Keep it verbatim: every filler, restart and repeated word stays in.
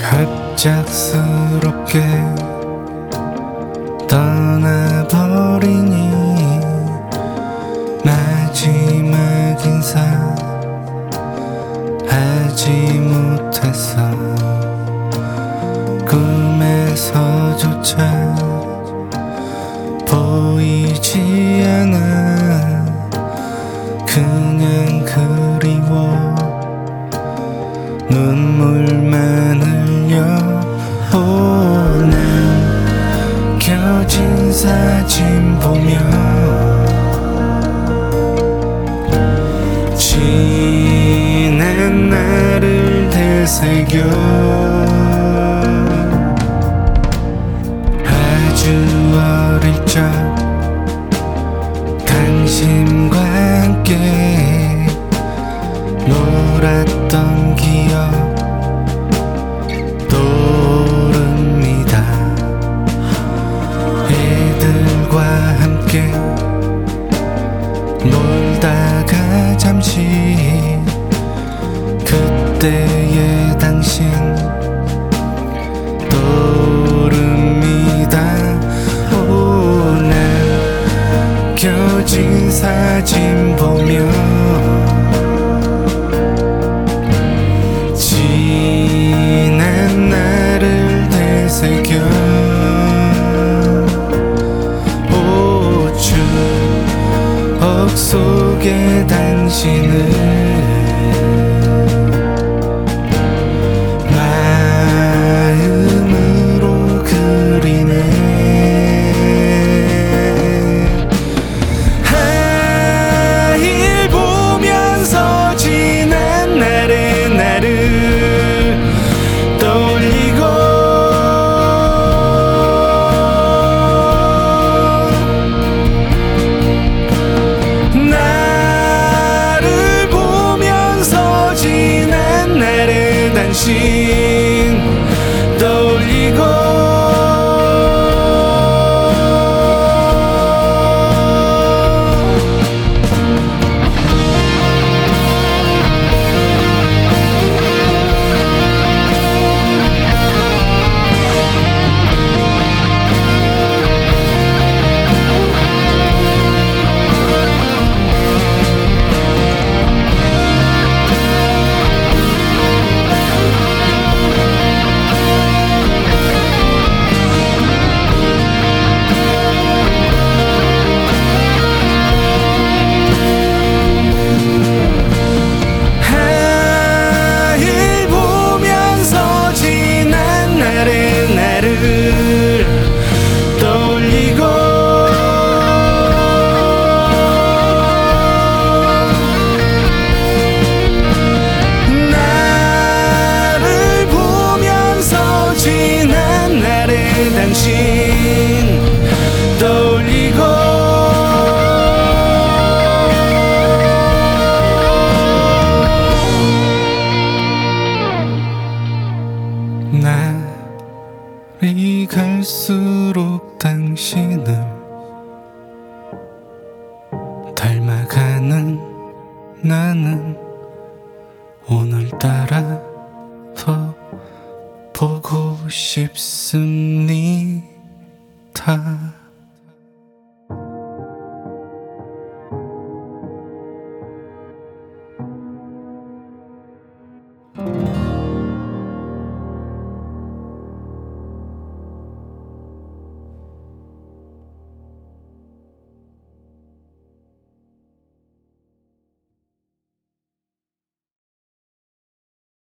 갑작스럽게 떠나버리니 마지막 인사 하지 못했어. 꿈에서조차 보이지 않아. 그냥 그리워 눈물만 흘려. 오, 남겨진 사진 보며 지난 날을 되새겨. 아주 어릴 적 당신과 함께 놀았던 기억 떠오릅니다. 애들과 함께 놀다가 잠시 그때의 당신 떠오릅니다. 오, 남겨진 사진 보며 지난 날을 되새겨. 오, 추억 속의 당신을 마음으로 그리네. 하일 보면서 지난 날의 나를 떠올리고 나를 보면서 지난 날의 당신 떠올리고 당신 떠올리고 날이 갈수록 당신을 닮아가는 나는 오늘따라 더 보고 싶습니다.